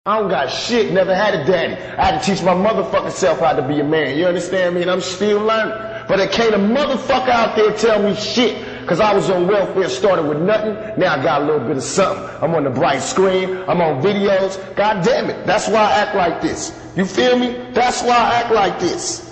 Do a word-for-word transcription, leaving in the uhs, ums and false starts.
I don't got shit, never had a daddy. I had to teach my motherfucking self how to be a man. You understand me? And I'm still learning. But there can't a motherfucker out there tell me shit. Cause I was on welfare, started with nothing. Now I got a little bit of something. I'm on the bright screen. I'm on videos. God damn it. That's why I act like this. You feel me? That's why I act like this.